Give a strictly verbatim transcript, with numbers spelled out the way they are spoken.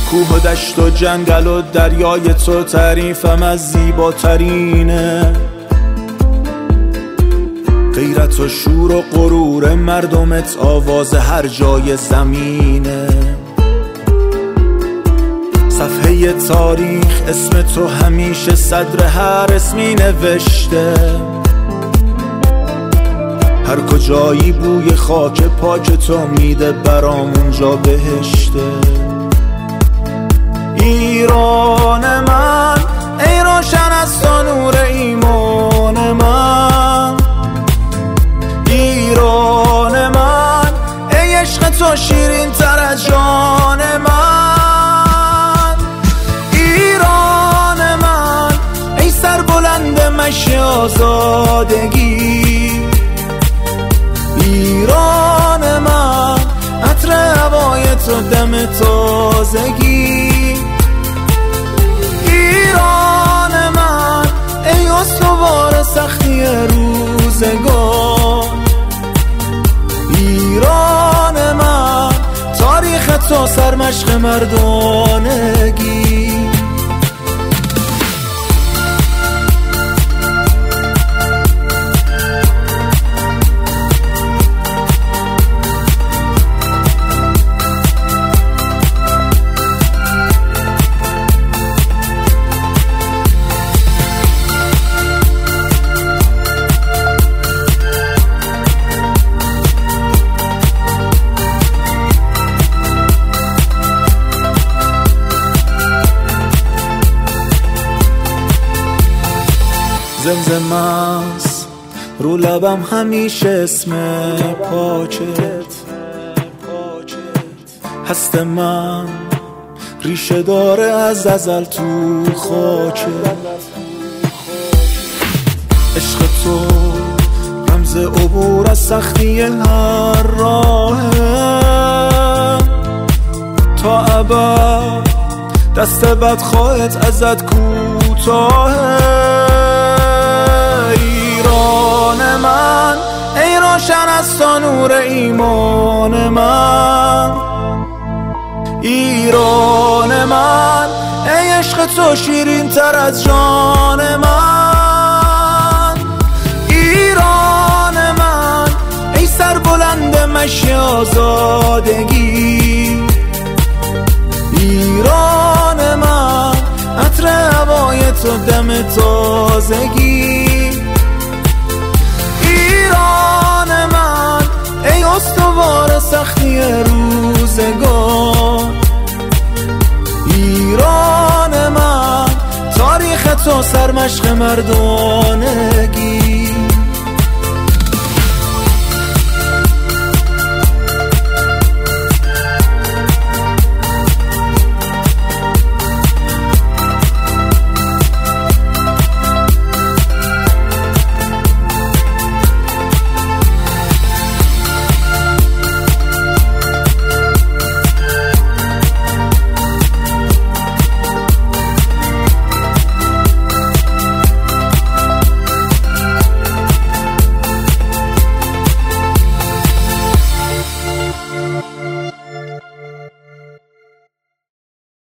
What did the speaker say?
کوه و دشت و جنگل و دریای تو تعریفم از زیباترینه. غیرت و شور و غرور مردمت آواز هر جای زمینه. صفحه تاریخ اسم تو همیشه صدر هر اسمی نوشته. هر کجایی بوی خاک پاک تو میده برام اونجا بهشته. ایران من ای روشن از تو نور ایمان من. ایران من ای عشق تو شیرین تر از جان من. ایران من ای سر بلند مشی آزادگی. ایران من عطر هوای تو دم تازگی. ایران من ای استوار سختی روزگار. ایران من تاریخ تو سرمشق مردانگی. زمزم است رو لبم همیشه اسم پاکت. هست من ریشه داره از ازل تو خاکت. عشق تو رمز عبور از سختی هر راهه. تا ابد دست بدخواهت ازت کوتاهه. ایران من ای روشن از تو نور ایمان من. ایران من ای عشق تو شیرین تر از جان من. ایران من ای سر بلند مشی آزادگی. ایران من عطر هوای تو دم تازگی. ایران من ای استوار سختی روزگار. ایران من تاریخ تو سرمشق مردانگی.